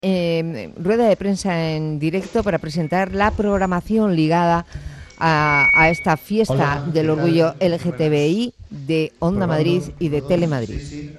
rueda de prensa en directo para presentar la programación ligada a esta fiesta Hola, del ¿qué orgullo tal? Muy LGTBI buenas. de Onda Madrid Probando, y de 1, 2, Telemadrid. sí, sí.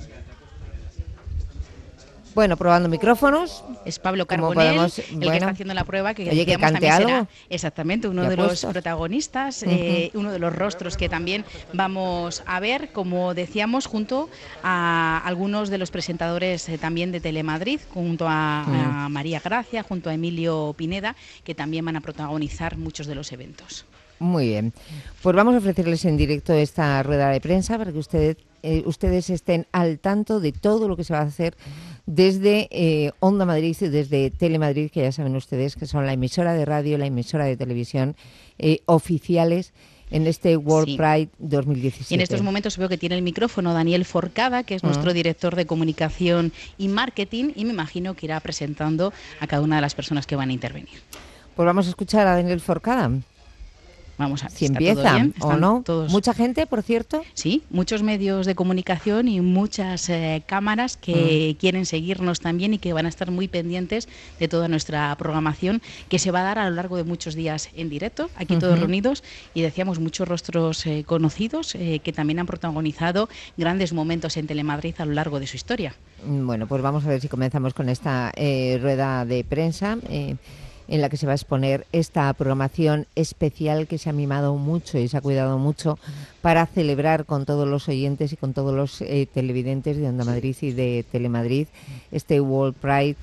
Bueno, probando micrófonos. Es Pablo Como Carbonell podemos, el que está bueno, haciendo la prueba, que oye, que decíamos cante también será algo, exactamente uno ya de los puestos. protagonistas, Ujú. uno de los rostros que también vamos a ver, como decíamos, junto a algunos de los presentadores también de Telemadrid, junto a María Gracia, junto a Emilio Pineda, que también van a protagonizar muchos de los eventos. Muy bien, pues vamos a ofrecerles en directo esta rueda de prensa para que ustedes estén al tanto de todo lo que se va a hacer desde Onda Madrid y desde Telemadrid, que ya saben ustedes que son la emisora de radio, la emisora de televisión oficiales en este World Sí. Pride Y en estos 2017. momentos veo que tiene el micrófono Daniel Forcada, que es nuestro director de comunicación y marketing, y me imagino que irá presentando a cada una de las personas que van a intervenir. Pues vamos a escuchar a Daniel Forcada. Vamos a ver, Si ¿está todo empieza bien? o ¿Están no. todos? Mucha gente, por cierto. Sí, muchos medios de comunicación y muchas cámaras que quieren seguirnos también y que van a estar muy pendientes de toda nuestra programación que se va a dar a lo largo de muchos días en directo, aquí todos reunidos, y decíamos muchos rostros conocidos que también han protagonizado grandes momentos en Telemadrid a lo largo de su historia. Bueno, pues vamos a ver si comenzamos con esta rueda de prensa en la que se va a exponer esta programación especial que se ha mimado mucho y se ha cuidado mucho para celebrar con todos los oyentes y con todos los televidentes de Onda Madrid y de Telemadrid este World Pride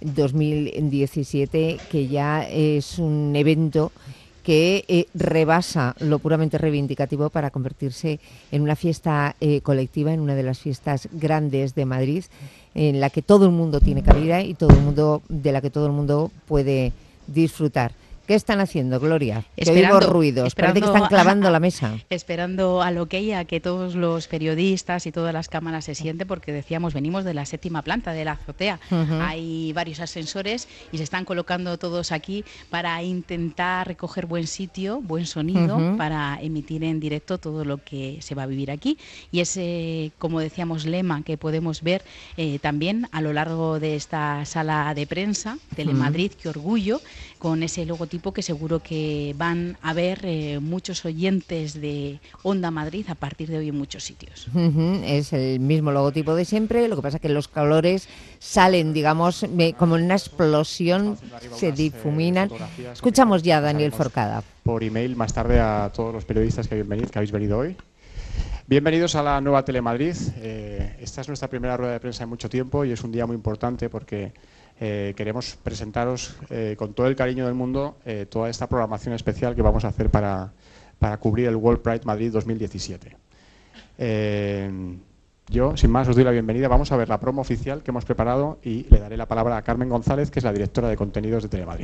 2017, que ya es un evento que rebasa lo puramente reivindicativo para convertirse en una fiesta colectiva, en una de las fiestas grandes de Madrid, en la que todo el mundo tiene cabida y de la que todo el mundo puede disfrutar. ¿Qué están haciendo, Gloria? Que oímos ruidos, parece que están clavando la mesa. Esperando a lo que a que todos los periodistas y todas las cámaras se sienten, porque decíamos, venimos de la 7ª planta de la azotea. Hay varios ascensores y se están colocando todos aquí para intentar recoger buen sitio, buen sonido, para emitir en directo todo lo que se va a vivir aquí. Y ese, como decíamos, lema que podemos ver también a lo largo de esta sala de prensa, Telemadrid, qué orgullo, con ese logotipo que seguro que van a ver muchos oyentes de Onda Madrid a partir de hoy en muchos sitios. Es el mismo logotipo de siempre, lo que pasa que los colores salen, digamos, como en una explosión, se difuminan. Escuchamos ya a Daniel Forcada. Por email más tarde a todos los periodistas que habéis venido hoy. Bienvenidos a la nueva Telemadrid. Esta es nuestra primera rueda de prensa en mucho tiempo y es un día muy importante porque queremos presentaros con todo el cariño del mundo toda esta programación especial que vamos a hacer para cubrir el World Pride Madrid 2017. Yo, sin más, os doy la bienvenida. Vamos a ver la promo oficial que hemos preparado y le daré la palabra a Carmen González, que es la directora de contenidos de Telemadrid.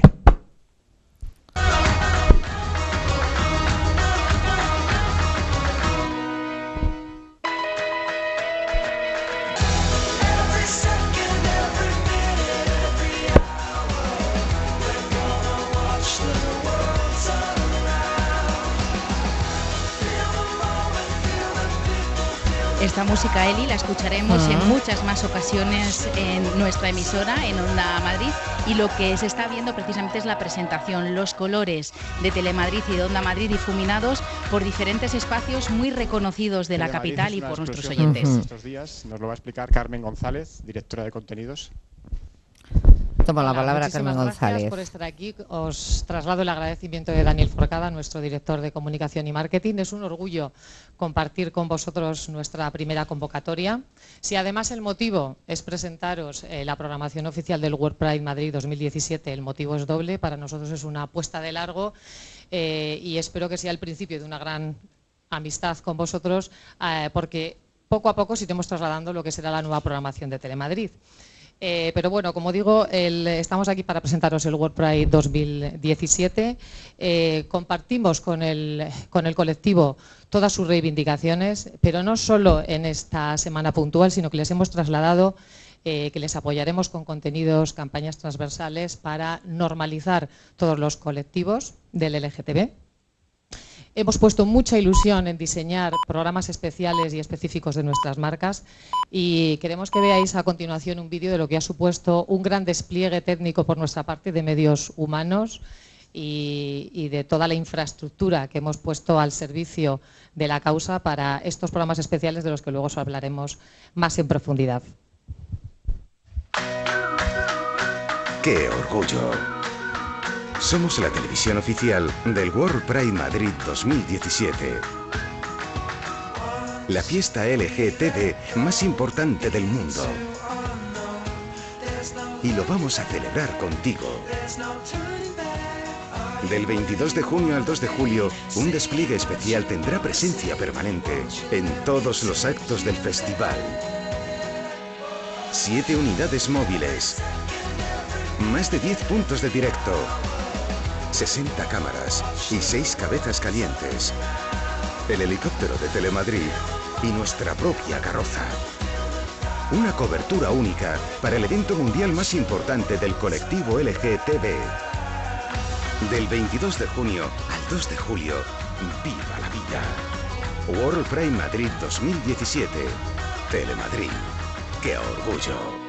Esta música, Eli, la escucharemos en muchas más ocasiones en nuestra emisora, en Onda Madrid, y lo que se está viendo precisamente es la presentación, los colores de Telemadrid y de Onda Madrid difuminados por diferentes espacios muy reconocidos de la capital y por nuestros oyentes. Estos días nos lo va a explicar Carmen González, directora de contenidos. Toma la palabra, Carmen González. Gracias por estar aquí. Os traslado el agradecimiento de Daniel Forcada, nuestro director de comunicación y marketing. Es un orgullo compartir con vosotros nuestra primera convocatoria. Si además el motivo es presentaros la programación oficial del World Pride Madrid 2017, el motivo es doble. Para nosotros es una apuesta de largo y espero que sea el principio de una gran amistad con vosotros, porque poco a poco os iremos trasladando lo que será la nueva programación de Telemadrid. Pero bueno, como digo, estamos aquí para presentaros el World Pride 2017. Compartimos con el colectivo todas sus reivindicaciones, pero no solo en esta semana puntual, sino que les hemos trasladado que les apoyaremos con contenidos, campañas transversales para normalizar todos los colectivos del LGTB. Hemos puesto mucha ilusión en diseñar programas especiales y específicos de nuestras marcas y queremos que veáis a continuación un vídeo de lo que ha supuesto un gran despliegue técnico por nuestra parte de medios humanos y de toda la infraestructura que hemos puesto al servicio de la causa para estos programas especiales de los que luego os hablaremos más en profundidad. ¡Qué orgullo! Somos la televisión oficial del World Pride Madrid 2017. La fiesta LGTB más importante del mundo. Y lo vamos a celebrar contigo. Del 22 de junio al 2 de julio, un despliegue especial tendrá presencia permanente en todos los actos del festival. 7 unidades móviles. Más de 10 puntos de directo. 60 cámaras y 6 cabezas calientes. El helicóptero de Telemadrid y nuestra propia carroza. Una cobertura única para el evento mundial más importante del colectivo LGTB. Del 22 de junio al 2 de julio, ¡viva la vida! World Pride Madrid 2017. Telemadrid. ¡Qué orgullo!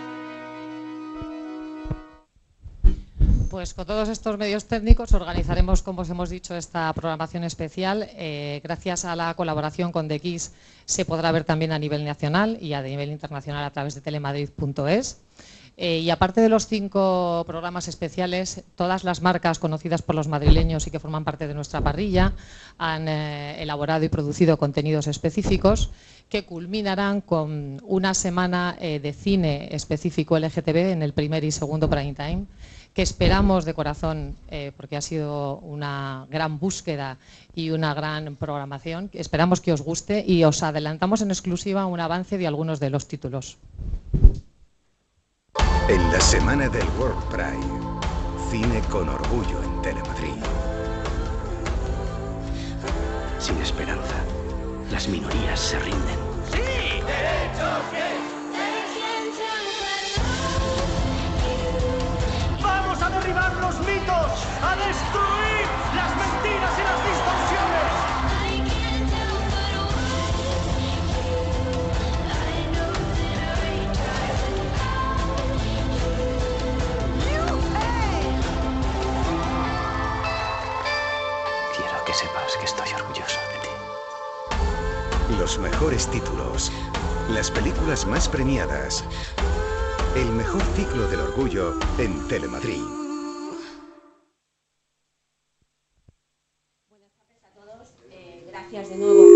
Pues con todos estos medios técnicos organizaremos, como os hemos dicho, esta programación especial. Gracias a la colaboración con The Kiss se podrá ver también a nivel nacional y a nivel internacional a través de telemadrid.es. Y aparte de los 5 programas especiales, todas las marcas conocidas por los madrileños y que forman parte de nuestra parrilla han elaborado y producido contenidos específicos que culminarán con una semana de cine específico LGTB en el primer y segundo prime time, que esperamos de corazón, porque ha sido una gran búsqueda y una gran programación, esperamos que os guste y os adelantamos en exclusiva un avance de algunos de los títulos. En la semana del World Pride, cine con orgullo en Telemadrid. Sin esperanza, las minorías se rinden. ¡Sí! ¡Derechos bien! ¡Vamos a derribar los mitos! ¡A destruir las mentiras y las distorsiones! Quiero que sepas que estoy orgulloso de ti. Los mejores títulos, las películas más premiadas, el mejor ciclo del orgullo en Telemadrid. Buenas tardes a todos. Gracias de nuevo.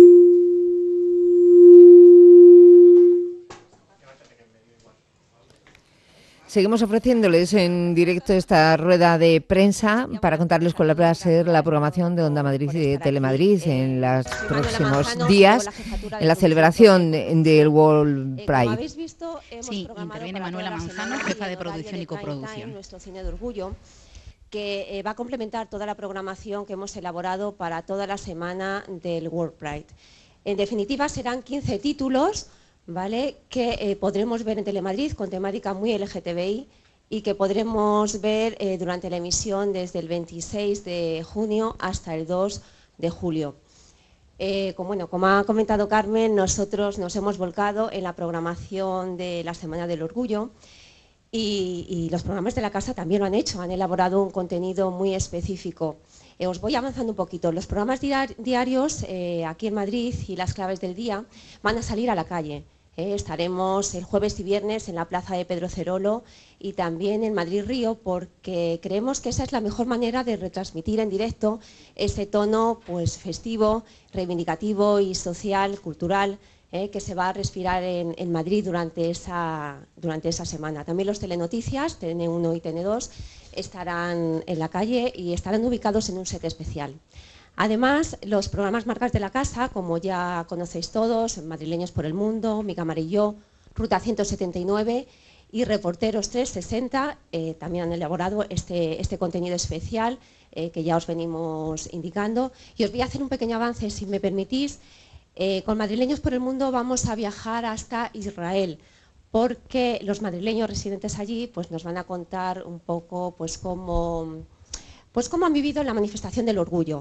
Seguimos ofreciéndoles en directo esta rueda de prensa para contarles cuál va a ser la programación de Onda Madrid y de Telemadrid en los próximos días en la celebración del World Pride. Sí, interviene Manuela Manzano, jefa de producción y coproducción. Nuestro cine de orgullo, que va a complementar toda la programación que hemos elaborado para toda la semana del World Pride. En definitiva, serán 15 títulos, ¿vale?, que podremos ver en Telemadrid con temática muy LGTBI y que podremos ver durante la emisión desde el 26 de junio hasta el 2 de julio. Como ha comentado Carmen, nosotros nos hemos volcado en la programación de la Semana del Orgullo y los programas de la casa también lo han hecho, han elaborado un contenido muy específico. Os voy avanzando un poquito. Los programas diarios aquí en Madrid y las claves del día van a salir a la calle. Estaremos el jueves y viernes en la plaza de Pedro Cerolo y también en Madrid Río, porque creemos que esa es la mejor manera de retransmitir en directo ese tono pues festivo, reivindicativo y social, cultural, que se va a respirar en Madrid durante esa semana. También los telenoticias, TN1 y TN2, estarán en la calle y estarán ubicados en un set especial. Además, los programas marcas de la casa, como ya conocéis todos, Madrileños por el Mundo, Mi Cámara y Yo, Ruta 179 y Reporteros 360, también han elaborado este contenido especial que ya os venimos indicando. Y os voy a hacer un pequeño avance, si me permitís. Con Madrileños por el Mundo vamos a viajar hasta Israel, porque los madrileños residentes allí pues, nos van a contar un poco pues, cómo han vivido la manifestación del orgullo.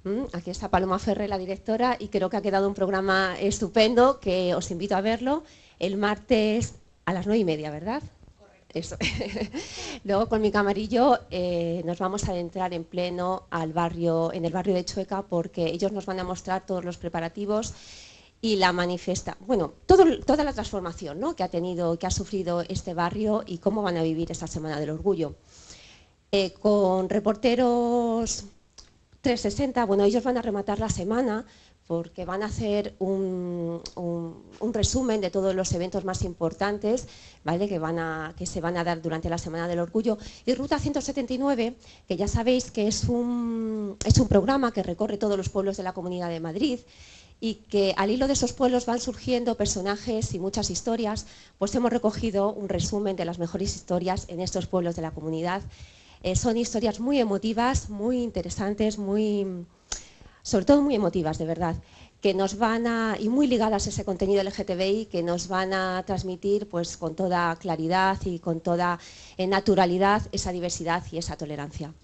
Aquí está Paloma Ferrer, la directora, y creo que ha quedado un programa estupendo que os invito a verlo el martes a las 9:30, ¿verdad? Correcto. Eso. Luego con mi camarillo nos vamos a adentrar en pleno en el barrio de Chueca, porque ellos nos van a mostrar todos los preparativos y la toda la transformación, ¿no?, que ha sufrido este barrio y cómo van a vivir esta Semana del Orgullo. Con reporteros 360, ellos van a rematar la semana porque van a hacer un resumen de todos los eventos más importantes, ¿vale?, que se van a dar durante la Semana del Orgullo. Y Ruta 179, que ya sabéis que es un programa que recorre todos los pueblos de la Comunidad de Madrid, y que al hilo de esos pueblos van surgiendo personajes y muchas historias, pues hemos recogido un resumen de las mejores historias en estos pueblos de la comunidad. Son historias muy emotivas, muy interesantes, sobre todo muy emotivas, de verdad, que nos y muy ligadas a ese contenido LGTBI, que nos van a transmitir pues con toda claridad y con toda naturalidad esa diversidad y esa tolerancia.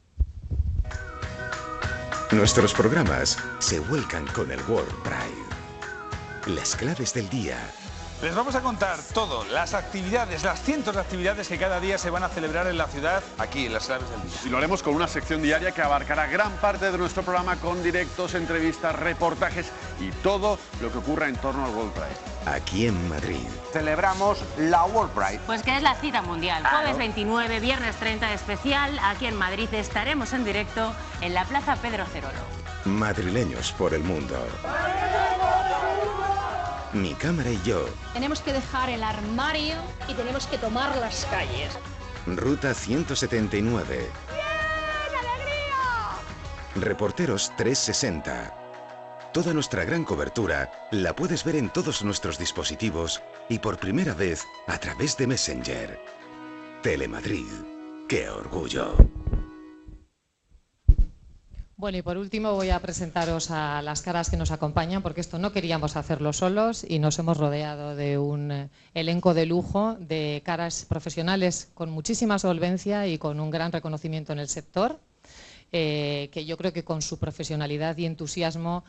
Nuestros programas se vuelcan con el World Pride. Las claves del día. Les vamos a contar todo, las actividades, las cientos de actividades que cada día se van a celebrar en la ciudad, aquí en las claves del día. Y lo haremos con una sección diaria que abarcará gran parte de nuestro programa con directos, entrevistas, reportajes y todo lo que ocurra en torno al World Pride. Aquí en Madrid. Celebramos la World Pride. Pues que es la cita mundial. Jueves 29, viernes 30 especial. Aquí en Madrid estaremos en directo en la Plaza Pedro Cerolo. Madrileños por el mundo. Mi cámara y yo. Tenemos que dejar el armario y tenemos que tomar las calles. Ruta 179. ¡Bien! ¡Alegría! Reporteros 360. Toda nuestra gran cobertura la puedes ver en todos nuestros dispositivos y por primera vez a través de Messenger. Telemadrid. ¡Qué orgullo! Bueno, y por último voy a presentaros a las caras que nos acompañan, porque esto no queríamos hacerlo solos y nos hemos rodeado de un elenco de lujo, de caras profesionales con muchísima solvencia y con un gran reconocimiento en el sector, que yo creo que con su profesionalidad y entusiasmo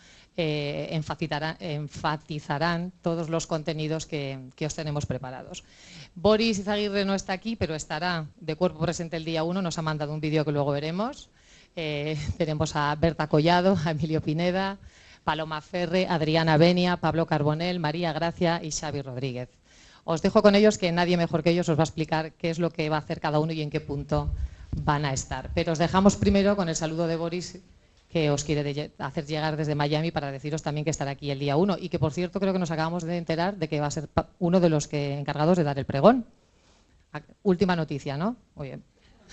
enfatizarán todos los contenidos que os tenemos preparados. Boris Izaguirre no está aquí, pero estará de cuerpo presente el día 1, nos ha mandado un vídeo que luego veremos. Tenemos a Berta Collado, a Emilio Pineda, Paloma Ferre, Adriana Benia, Pablo Carbonell, María Gracia y Xavi Rodríguez. Os dejo con ellos, que nadie mejor que ellos os va a explicar qué es lo que va a hacer cada uno y en qué punto van a estar. Pero os dejamos primero con el saludo de Boris, que os quiere hacer llegar desde Miami para deciros también que estará aquí el día 1 y que, por cierto, creo que nos acabamos de enterar de que va a ser uno de los encargados de dar el pregón. Última noticia, ¿no? Muy bien.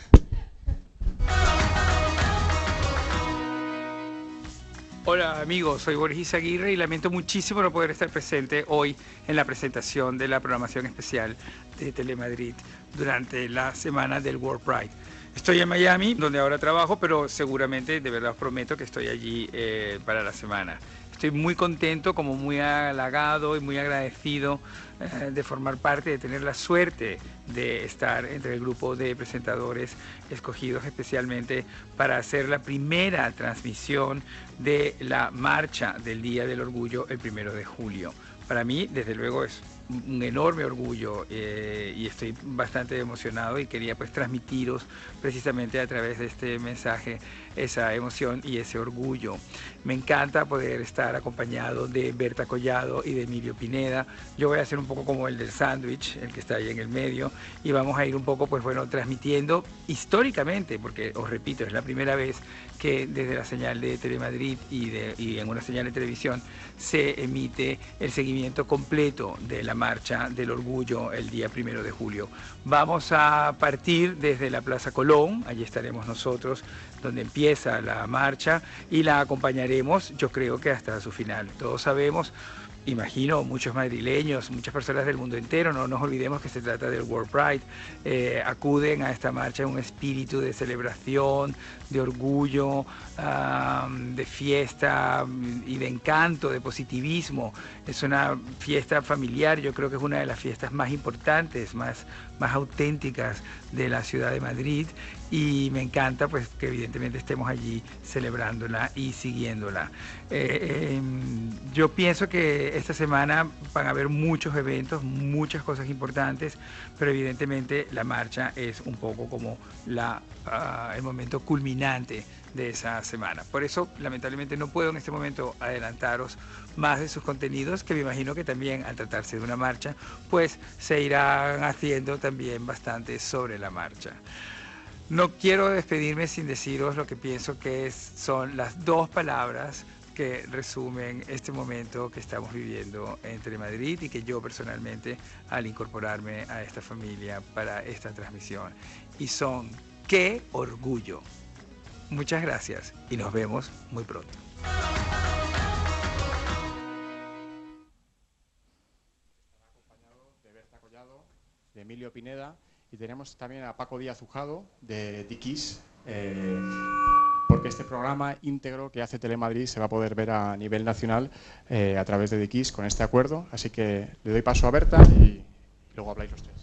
Hola amigos, soy Boris Izaguirre y lamento muchísimo no poder estar presente hoy en la presentación de la programación especial de Telemadrid durante la semana del World Pride. Estoy en Miami, donde ahora trabajo, pero seguramente, de verdad os prometo que estoy allí para la semana. Estoy muy contento, como muy halagado y muy agradecido de formar parte, de tener la suerte de estar entre el grupo de presentadores escogidos especialmente para hacer la primera transmisión de la marcha del Día del Orgullo el 1 de julio. Para mí, desde luego, es un enorme orgullo y estoy bastante emocionado y quería pues transmitiros precisamente a través de este mensaje esa emoción y ese orgullo. Me encanta poder estar acompañado de Berta Collado y de Emilio Pineda. Yo voy a hacer un poco como el del sándwich, el que está ahí en el medio, y vamos a ir un poco pues bueno transmitiendo históricamente, porque os repito, es la primera vez que desde la señal de Telemadrid y en una señal de televisión se emite el seguimiento completo de la marcha del orgullo el día 1 de julio. Vamos a partir desde la Plaza Colón, allí estaremos nosotros, donde empieza la marcha, y la acompañaremos, yo creo que hasta su final. Todos sabemos, imagino, muchos madrileños, muchas personas del mundo entero, no nos olvidemos que se trata del World Pride, acuden a esta marcha en un espíritu de celebración, de orgullo, de fiesta y de encanto, de positivismo. Es una fiesta familiar, yo creo que es una de las fiestas más importantes, más más auténticas de la ciudad de Madrid, y me encanta pues que evidentemente estemos allí celebrándola y siguiéndola. Yo pienso que esta semana van a haber muchos eventos, muchas cosas importantes, pero evidentemente la marcha es un poco como el momento culminante de esa semana. Por eso, lamentablemente, no puedo en este momento adelantaros más de sus contenidos, que me imagino que también, al tratarse de una marcha, pues se irán haciendo también bastante sobre la marcha. No quiero despedirme sin deciros lo que pienso que son las dos palabras que resumen este momento que estamos viviendo en Telemadrid y que yo personalmente, al incorporarme a esta familia para esta transmisión, y son ¡qué orgullo! Muchas gracias y nos vemos muy pronto. De Berta Collado, de Emilio Pineda, y tenemos también a Paco Díaz Ujado de Dickies, porque este programa íntegro que hace Telemadrid se va a poder ver a nivel nacional a través de Dickies con este acuerdo. Así que le doy paso a Berta y luego habláis los tres.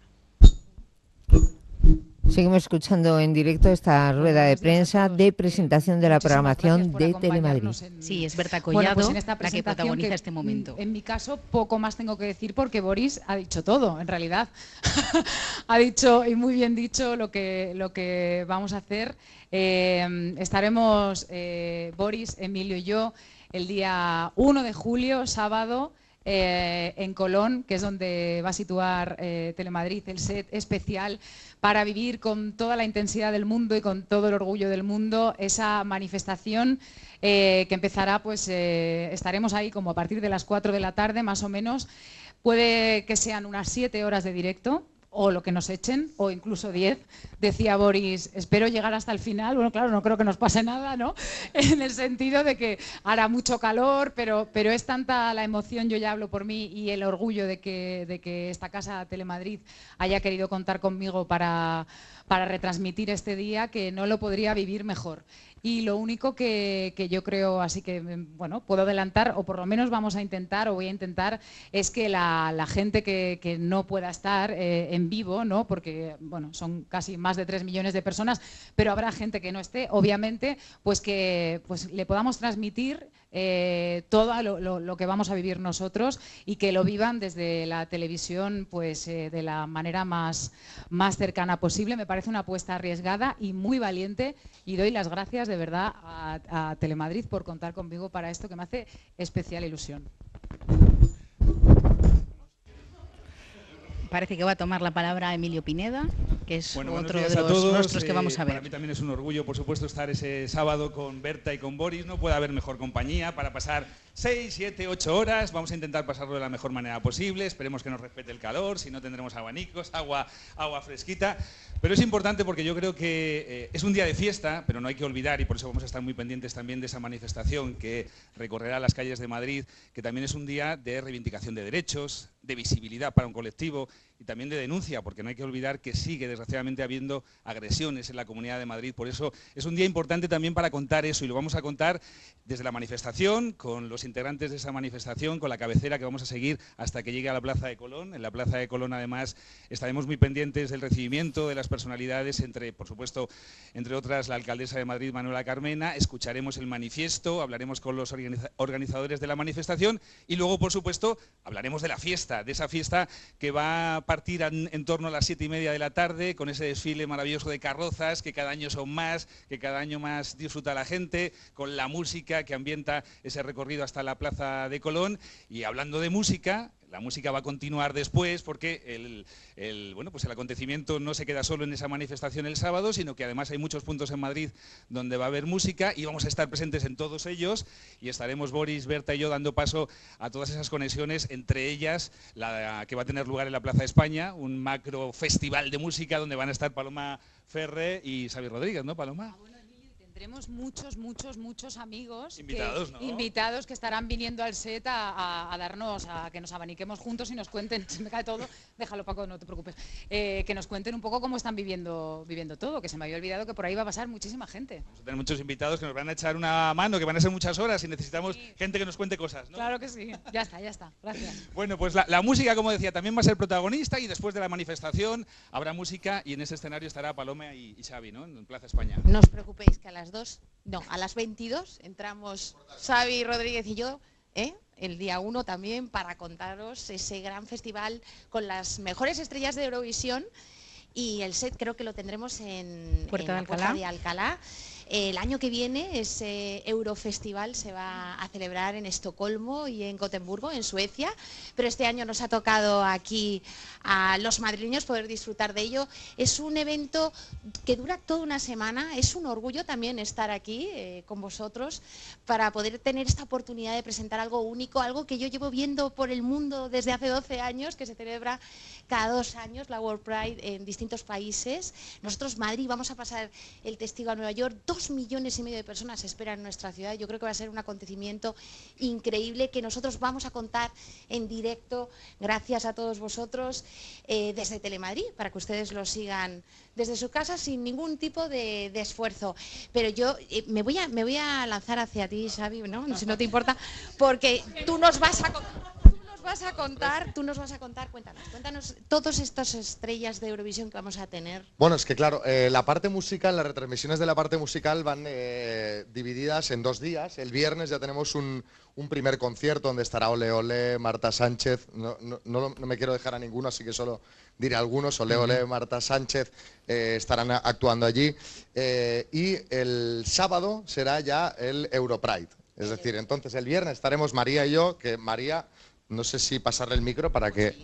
Seguimos escuchando en directo esta rueda de prensa de presentación de la programación de Telemadrid. Sí, es Berta Collado, pues en esta la que protagoniza este momento. En mi caso, poco más tengo que decir porque Boris ha dicho todo, en realidad. Ha dicho, y muy bien dicho, lo que vamos a hacer. Estaremos, Boris, Emilio y yo, el día 1 de julio, sábado, en Colón, que es donde va a situar Telemadrid el set especial para vivir con toda la intensidad del mundo y con todo el orgullo del mundo esa manifestación que empezará, pues estaremos ahí como a partir de las 4 de la tarde más o menos. Puede que sean unas 7 horas de directo, o lo que nos echen, o incluso 10. Decía Boris, espero llegar hasta el final. Bueno, claro, no creo que nos pase nada, ¿no? En el sentido de que hará mucho calor, pero es tanta la emoción, yo ya hablo por mí, y el orgullo de que esta casa Telemadrid haya querido contar conmigo para retransmitir este día, que no lo podría vivir mejor. Y lo único que yo creo, así que bueno, puedo adelantar, o por lo menos vamos a intentar, o voy a intentar, es que la gente que no pueda estar en vivo, ¿no? Porque bueno, son casi más de 3 millones de personas, pero habrá gente que no esté, obviamente, pues que pues le podamos transmitir todo lo que vamos a vivir nosotros, y que lo vivan desde la televisión pues de la manera más cercana posible. Me parece una apuesta arriesgada y muy valiente, y doy las gracias de verdad a Telemadrid por contar conmigo para esto, que me hace especial ilusión. Parece que va a tomar la palabra Emilio Pineda, que es otro de los nuestros que vamos a ver. Para mí también es un orgullo, por supuesto, estar ese sábado con Berta y con Boris. No puede haber mejor compañía para pasar 6, 7, 8 horas. Vamos a intentar pasarlo de la mejor manera posible. Esperemos que nos respete el calor, si no tendremos abanicos, agua fresquita. Pero es importante porque yo creo que es un día de fiesta, pero no hay que olvidar, y por eso vamos a estar muy pendientes también de esa manifestación que recorrerá las calles de Madrid, que también es un día de reivindicación de derechos, de visibilidad para un colectivo y también de denuncia, porque no hay que olvidar que sigue desgraciadamente habiendo agresiones en la Comunidad de Madrid. Por eso es un día importante también para contar eso, y lo vamos a contar desde la manifestación, con los integrantes de esa manifestación, con la cabecera que vamos a seguir hasta que llegue a la Plaza de Colón. En la Plaza de Colón, además, estaremos muy pendientes del recibimiento de las personalidades, por supuesto, entre otras, la alcaldesa de Madrid, Manuela Carmena. Escucharemos el manifiesto, hablaremos con los organizadores de la manifestación, y luego, por supuesto, hablaremos de la fiesta, de esa fiesta que va a partir en torno a las 7:30 de la tarde, con ese desfile maravilloso de carrozas, que cada año son más, que cada año más disfruta la gente, con la música que ambienta ese recorrido hasta la Plaza de Colón. Y hablando de música, la música va a continuar después, porque bueno, pues el acontecimiento no se queda solo en esa manifestación el sábado, sino que además hay muchos puntos en Madrid donde va a haber música, y vamos a estar presentes en todos ellos, y estaremos Boris, Berta y yo dando paso a todas esas conexiones, entre ellas la que va a tener lugar en la Plaza de España, un macro festival de música donde van a estar Paloma Ferre y Xavi Rodríguez, ¿no, Paloma? tendremos muchos amigos invitados, ¿no? Invitados que estarán viniendo al set a darnos, a que nos abaniquemos juntos y nos cuenten, se me cae todo, déjalo Paco, no te preocupes, que nos cuenten un poco cómo están viviendo todo, que se me había olvidado que por ahí va a pasar muchísima gente. Vamos a tener muchos invitados que nos van a echar una mano, que van a ser muchas horas y necesitamos gente que nos cuente cosas, ¿no? Claro que sí, ya está, gracias. Bueno, pues la música, como decía, también va a ser protagonista y después de la manifestación habrá música y en ese escenario estará Paloma y Xavi, ¿no? En Plaza España. No os preocupéis que a las 22 entramos Xavi Rodríguez y yo, el día 1 también, para contaros ese gran festival con las mejores estrellas de Eurovisión, y el set creo que lo tendremos en la Puerta de Alcalá. El año que viene ese Eurofestival se va a celebrar en Estocolmo y en Gotemburgo, en Suecia, pero este año nos ha tocado aquí a los madrileños poder disfrutar de ello. Es un evento que dura toda una semana, es un orgullo también estar aquí con vosotros para poder tener esta oportunidad de presentar algo único, algo que yo llevo viendo por el mundo desde hace 12 años, que se celebra cada 2 años, la World Pride en distintos países. Nosotros, Madrid, vamos a pasar el testigo a Nueva York. 2,5 millones de personas esperan en nuestra ciudad. Yo creo que va a ser un acontecimiento increíble que nosotros vamos a contar en directo, gracias a todos vosotros, desde Telemadrid, para que ustedes lo sigan desde su casa sin ningún tipo de esfuerzo. Pero yo me voy a lanzar hacia ti, Xavi, ¿no? Si no te importa, porque tú nos vas a contar, cuéntanos todas estas estrellas de Eurovisión que vamos a tener. Bueno, es que claro, la parte musical, las retransmisiones de la parte musical van divididas en 2 días. El viernes ya tenemos un primer concierto donde estará Ole Ole, Marta Sánchez, no me quiero dejar a ninguno, así que solo diré algunos. Ole Ole, Marta Sánchez estarán actuando allí, y el sábado será ya el Europride. Es decir, entonces el viernes estaremos María y yo, que María, no sé si pasarle el micro para que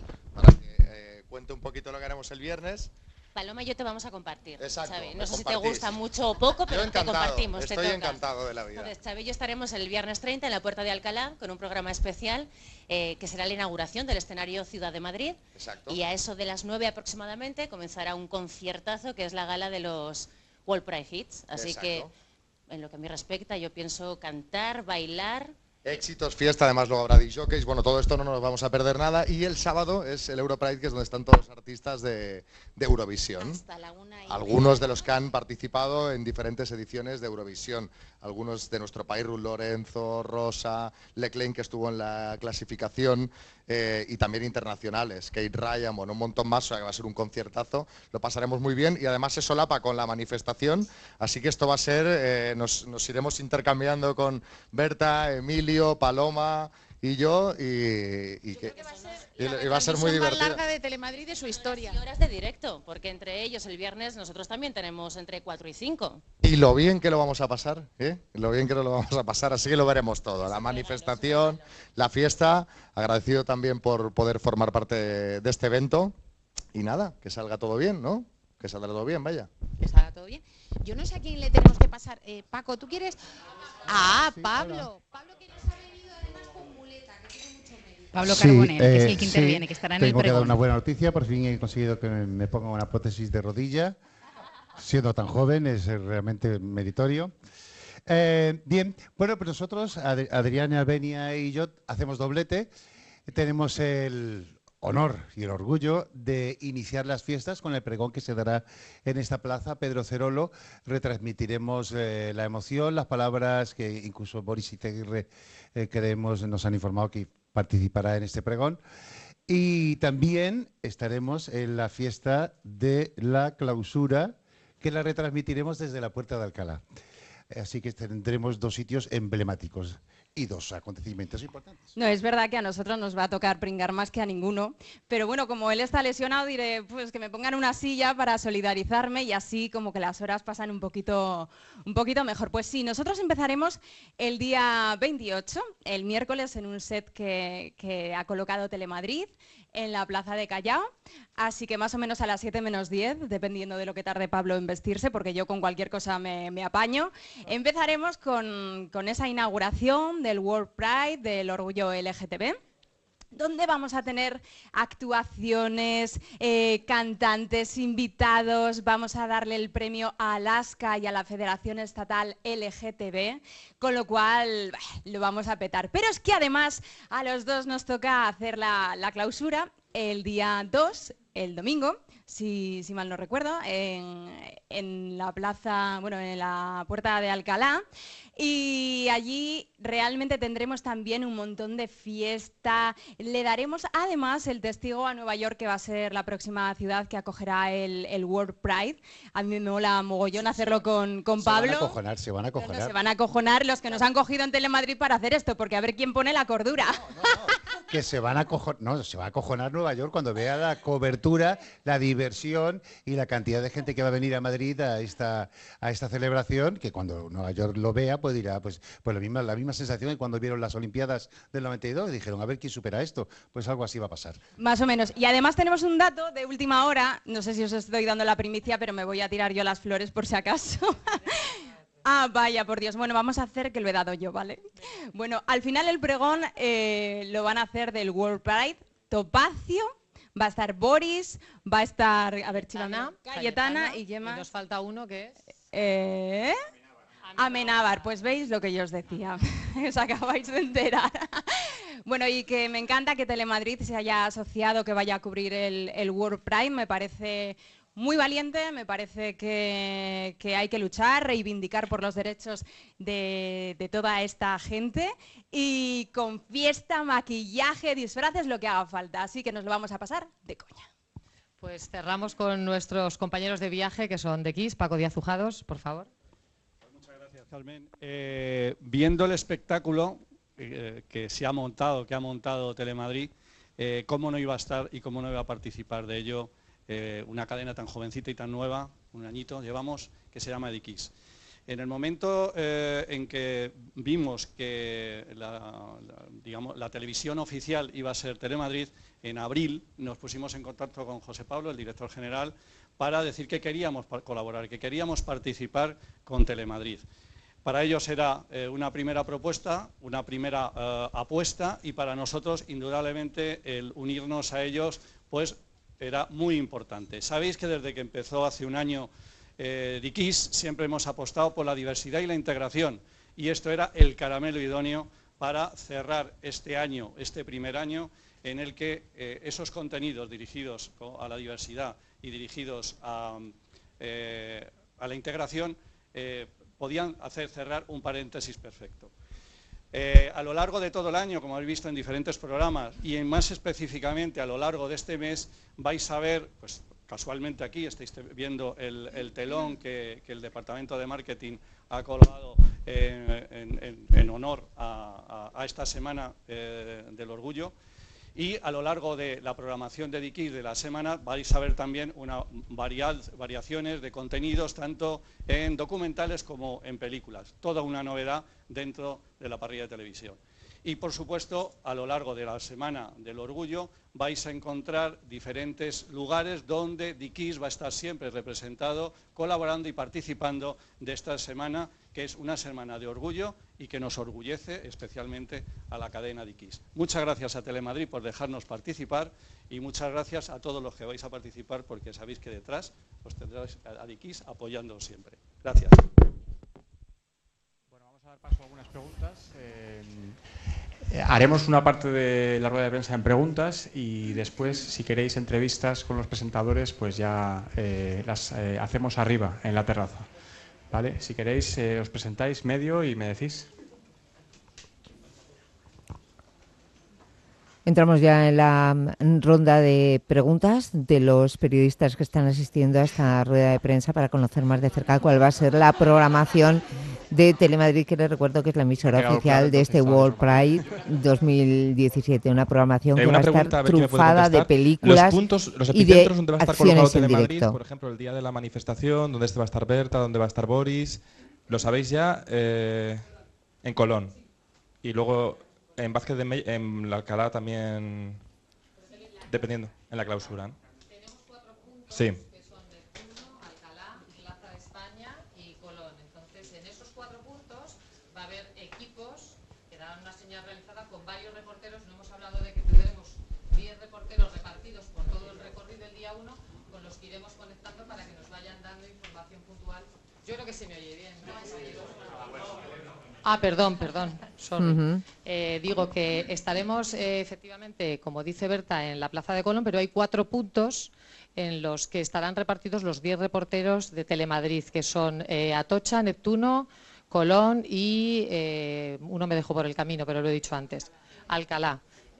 cuente un poquito lo que haremos el viernes. Paloma y yo te vamos a compartir. Exacto, Xavi. No sé si te gusta mucho o poco, pero te compartimos. Estoy encantado de la vida. Entonces, Xavi y yo estaremos el viernes 30 en la Puerta de Alcalá con un programa especial que será la inauguración del escenario Ciudad de Madrid. Exacto. Y a eso de las 9 aproximadamente comenzará un conciertazo que es la gala de los World Pride Hits. Así que, en lo que a mí respecta, yo pienso cantar, bailar. Éxitos, fiesta, además luego habrá disjockeys, bueno, todo esto no nos vamos a perder nada. Y el sábado es el Europride, que es donde están todos los artistas de Eurovisión. Hasta la 1:30. Algunos de los que han participado en diferentes ediciones de Eurovisión. Algunos de nuestro país, Ruth Lorenzo, Rosa, Leclerc, que estuvo en la clasificación, y también internacionales, Kate Ryan, bueno, un montón más, o sea que va a ser un conciertazo. Lo pasaremos muy bien y además se solapa con la manifestación, así que esto va a ser, nos iremos intercambiando con Berta, Emilio, Paloma y yo, y va a ser muy divertido. La más larga de Telemadrid de su historia. Y horas de directo, porque entre ellos el viernes nosotros también tenemos entre 4 y 5. Y lo bien que lo vamos a pasar, lo bien que lo vamos a pasar, así que lo veremos todo, la manifestación, la fiesta. Agradecido también por poder formar parte de este evento, y nada, que salga todo bien, ¿no? Que salga todo bien, vaya. Que salga todo bien. Yo no sé a quién le tenemos que pasar. Paco, ¿tú quieres? Ah, sí, Pablo. Hola. Pablo, que nos ha venido además con muleta, que tiene mucho mérito. Pablo Carbonell, que es el que interviene, que estará en el Tengo que dar pregón. una buena noticia, por fin he conseguido que me ponga una prótesis de rodilla. Siendo tan joven es realmente meritorio. Bien, bueno, pues nosotros, Adriana, Albenia y yo, hacemos doblete. Tenemos el honor y el orgullo de iniciar las fiestas con el pregón que se dará en esta plaza, Pedro Cerolo. Retransmitiremos la emoción, las palabras que incluso Boris Izaguirre nos han informado que participará en este pregón. Y también estaremos en la fiesta de la clausura, que la retransmitiremos desde la Puerta de Alcalá. Así que tendremos 2 sitios emblemáticos y 2 acontecimientos importantes. No, es verdad que a nosotros nos va a tocar pringar más que a ninguno, pero bueno, como él está lesionado, diré pues que me pongan una silla para solidarizarme y así como que las horas pasan un poquito mejor. Pues sí, nosotros empezaremos el día 28, el miércoles, en un set que ha colocado Telemadrid en la Plaza de Callao, así que más o menos a las 7 menos 10, dependiendo de lo que tarde Pablo en vestirse, porque yo con cualquier cosa me apaño. Empezaremos con esa inauguración del World Pride, del orgullo LGTB. donde vamos a tener actuaciones, cantantes, invitados, vamos a darle el premio a Alaska y a la Federación Estatal LGTB, con lo cual lo vamos a petar. Pero es que además a los dos nos toca hacer la clausura el día 2, el domingo, si mal no recuerdo, en la plaza, bueno, en la Puerta de Alcalá. Y allí realmente tendremos también un montón de fiesta. Le daremos además el testigo a Nueva York, que va a ser la próxima ciudad que acogerá el World Pride. A mí me mola mogollón hacerlo con Pablo. Se van a acojonar. Se van a acojonar los que nos han cogido en Telemadrid para hacer esto, porque a ver quién pone la cordura. Que se van a acojonar, no, se va a acojonar Nueva York cuando vea la cobertura, la diversión y la cantidad de gente que va a venir a Madrid a esta celebración, que cuando Nueva York lo vea, pues dirá, pues la misma sensación que cuando vieron las Olimpiadas del 92, dijeron, a ver quién supera esto, pues algo así va a pasar. Más o menos. Y además tenemos un dato de última hora, no sé si os estoy dando la primicia, pero me voy a tirar yo las flores por si acaso. Ah, vaya, por Dios. Bueno, vamos a hacer que lo he dado yo, ¿vale? Bueno, al final el pregón lo van a hacer del World Pride. Topacio, va a estar Boris, va a estar, a ver, Chilana, Cayetana y Gemma. Y nos falta uno que es... Amenábar, pues veis lo que yo os decía, os acabáis de enterar. Bueno, y que me encanta que Telemadrid se haya asociado, que vaya a cubrir el World Pride, me parece muy valiente, me parece que hay que luchar, reivindicar por los derechos de toda esta gente, y con fiesta, maquillaje, disfraces, lo que haga falta, así que nos lo vamos a pasar de coña. Pues cerramos con nuestros compañeros de viaje, que son de Kiss. Paco Díaz Ujados, por favor. Carmen, viendo el espectáculo que ha montado Telemadrid, cómo no iba a estar y cómo no iba a participar de ello una cadena tan jovencita y tan nueva, un añito llevamos, que se llama Dickies. En el momento en que vimos que la televisión oficial iba a ser Telemadrid, en abril nos pusimos en contacto con José Pablo, el director general, para decir que queríamos colaborar, que queríamos participar con Telemadrid. Para ellos era una primera propuesta, una primera apuesta, y para nosotros, indudablemente, el unirnos a ellos, pues era muy importante. Sabéis que desde que empezó hace un año Dickies siempre hemos apostado por la diversidad y la integración, y esto era el caramelo idóneo para cerrar este año, este primer año, en el que esos contenidos dirigidos a la diversidad y dirigidos a la integración podían hacer cerrar un paréntesis perfecto. A lo largo de todo el año, como habéis visto en diferentes programas, y más específicamente a lo largo de este mes, vais a ver, pues casualmente aquí estáis viendo el telón que el Departamento de Marketing ha colgado en honor a esta Semana del Orgullo. Y a lo largo de la programación de Dickies de la semana vais a ver también variaciones de contenidos, tanto en documentales como en películas. Toda una novedad dentro de la parrilla de televisión. Y, por supuesto, a lo largo de la Semana del Orgullo vais a encontrar diferentes lugares donde Dickies va a estar siempre representado, colaborando y participando de esta semana, que es una semana de orgullo y que nos orgullece especialmente a la cadena Dickies. Muchas gracias a Telemadrid por dejarnos participar, y muchas gracias a todos los que vais a participar, porque sabéis que detrás os tendréis a Dickies apoyándoos siempre. Gracias. Bueno, vamos a dar paso a algunas preguntas. Haremos una parte de la rueda de prensa en preguntas, y después, si queréis entrevistas con los presentadores, pues ya las hacemos arriba, en la terraza. ¿Vale? Si queréis, os presentáis medio y me decís. Entramos ya en la ronda de preguntas de los periodistas que están asistiendo a esta rueda de prensa para conocer más de cerca cuál va a ser la programación de Telemadrid, que les recuerdo que es la emisora oficial de este World Pride 2017, una programación que va a estar trufada de películas los y de epicentros donde va a estar colocado acciones en Telemadrid, directo. por ejemplo, el día de la manifestación, donde va a estar Berta, donde va a estar Boris, lo sabéis ya, en Colón, y luego en Vázquez de Mella, en la Alcalá también, dependiendo, en la clausura, ¿no? Tenemos 4 puntos. Sí. Que son Neptuno, Alcalá, Plaza de España y Colón. Entonces, en esos 4 puntos va a haber equipos que darán una señal realizada con varios reporteros. No hemos hablado de que tendremos 10 reporteros repartidos por todo el recorrido del día 1, con los que iremos conectando para que nos vayan dando información puntual. Yo creo que se me oye bien, ¿no? Perdón, sorry. Digo que estaremos efectivamente, como dice Berta, en la Plaza de Colón, pero hay 4 puntos en los que estarán repartidos los 10 reporteros de Telemadrid, que son Atocha, Neptuno, Colón y uno me dejó por el camino, pero lo he dicho antes, Alcalá.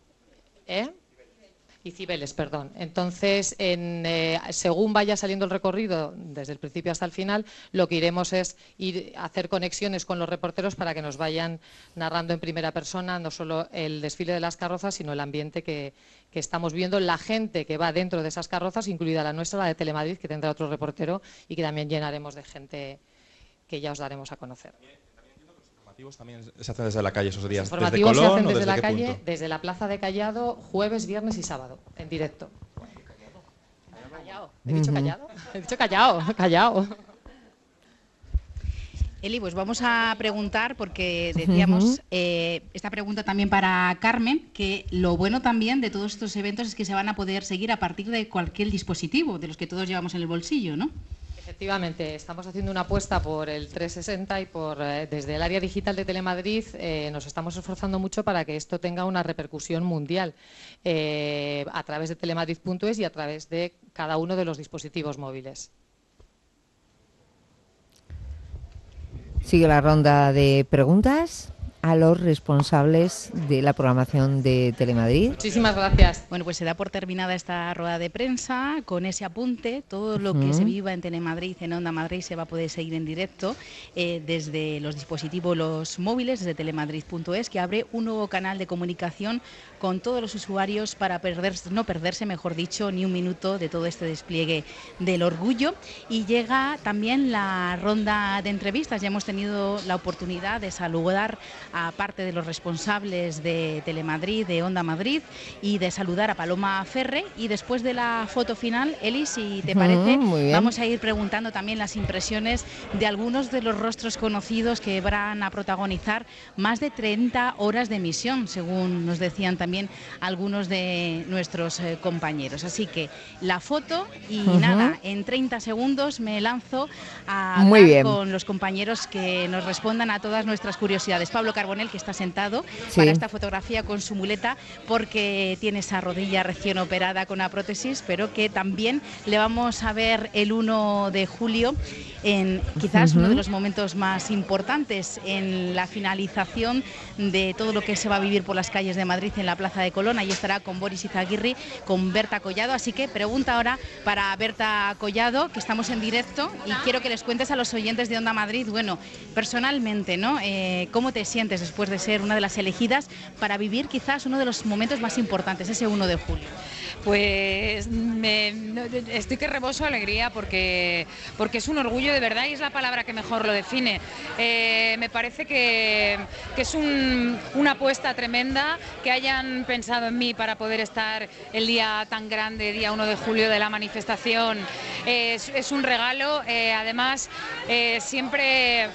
Y Cibeles, perdón. Entonces, según vaya saliendo el recorrido, desde el principio hasta el final, lo que iremos es hacer conexiones con los reporteros para que nos vayan narrando en primera persona no solo el desfile de las carrozas, sino el ambiente que estamos viendo, la gente que va dentro de esas carrozas, incluida la nuestra, la de Telemadrid, que tendrá otro reportero y que también llenaremos de gente que ya os daremos a conocer. También se hacen desde la calle esos días. Los informativos ¿Desde Colón se hacen o desde desde la qué calle, punto? desde la Plaza de Callado, jueves, viernes y sábado, en directo. Callao. ¿He dicho callado? He dicho callao. Eli, pues vamos a preguntar, porque decíamos, esta pregunta también para Carmen, que lo bueno también de todos estos eventos es que se van a poder seguir a partir de cualquier dispositivo, de los que todos llevamos en el bolsillo, ¿no? Efectivamente, estamos haciendo una apuesta por el 360 y desde el área digital de Telemadrid nos estamos esforzando mucho para que esto tenga una repercusión mundial a través de telemadrid.es y a través de cada uno de los dispositivos móviles. Sigue la ronda de preguntas a los responsables de la programación de Telemadrid. Muchísimas gracias. Bueno, pues se da por terminada esta rueda de prensa con ese apunte. Todo lo que se viva en Telemadrid, en Onda Madrid, se va a poder seguir en directo desde los dispositivos, los móviles, desde telemadrid.es, que abre un nuevo canal de comunicación con todos los usuarios para no perderse, mejor dicho, ni un minuto de todo este despliegue del orgullo. Y llega también la ronda de entrevistas. Ya hemos tenido la oportunidad de saludar a parte de los responsables de Telemadrid, de Onda Madrid, y de saludar a Paloma Ferre. Y después de la foto final, Eli, si te parece, vamos a ir preguntando también las impresiones de algunos de los rostros conocidos que van a protagonizar más de 30 horas de emisión, según nos decían también algunos de nuestros compañeros. Así que la foto y nada, en 30 segundos me lanzo a hablar con los compañeros que nos respondan a todas nuestras curiosidades. Pablo Carbonell, que está sentado para esta fotografía con su muleta porque tiene esa rodilla recién operada con una prótesis, pero que también le vamos a ver el 1 de julio en quizás uno de los momentos más importantes, en la finalización de todo lo que se va a vivir por las calles de Madrid en la Plaza de Colón. Ahí estará con Boris Izaguirre, con Berta Collado. Así que pregunta ahora para Berta Collado, que estamos en directo, y quiero que les cuentes a los oyentes de Onda Madrid, bueno, personalmente, ¿no? ¿Cómo te sientes después de ser una de las elegidas para vivir quizás uno de los momentos más importantes, ese 1 de julio? Pues estoy que reboso de alegría porque es un orgullo de verdad y es la palabra que mejor lo define. Me parece que es una apuesta tremenda que hayan pensado en mí para poder estar el día tan grande, día 1 de julio de la manifestación. Es un regalo, además siempre...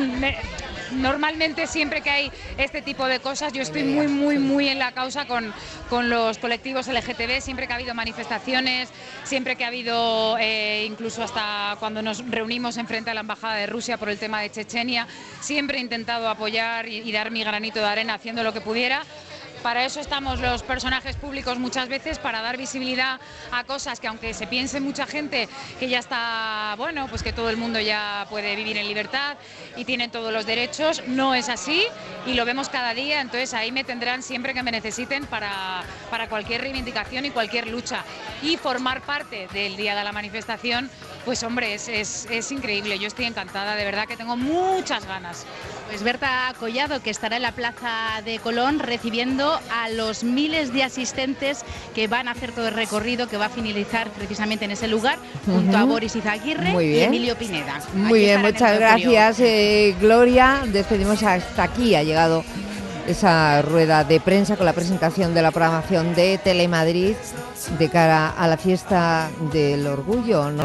Normalmente siempre que hay este tipo de cosas yo estoy muy en la causa con los colectivos LGTB, siempre que ha habido manifestaciones, siempre que ha habido incluso hasta cuando nos reunimos enfrente a la Embajada de Rusia por el tema de Chechenia, siempre he intentado apoyar y dar mi granito de arena haciendo lo que pudiera. Para eso estamos los personajes públicos muchas veces, para dar visibilidad a cosas que, aunque se piense mucha gente que ya está, bueno, pues que todo el mundo ya puede vivir en libertad y tienen todos los derechos, no es así y lo vemos cada día. Entonces ahí me tendrán siempre que me necesiten para cualquier reivindicación y cualquier lucha. Y formar parte del día de la manifestación, pues hombre, es increíble. Yo estoy encantada, de verdad que tengo muchas ganas. Pues Berta Collado, que estará en la Plaza de Colón recibiendo a los miles de asistentes que van a hacer todo el recorrido, que va a finalizar precisamente en ese lugar, junto a Boris Izaguirre y Emilio Pineda. Muy bien, muchas gracias, Gloria. Despedimos hasta aquí. Ha llegado esa rueda de prensa con la presentación de la programación de Telemadrid de cara a la fiesta del orgullo.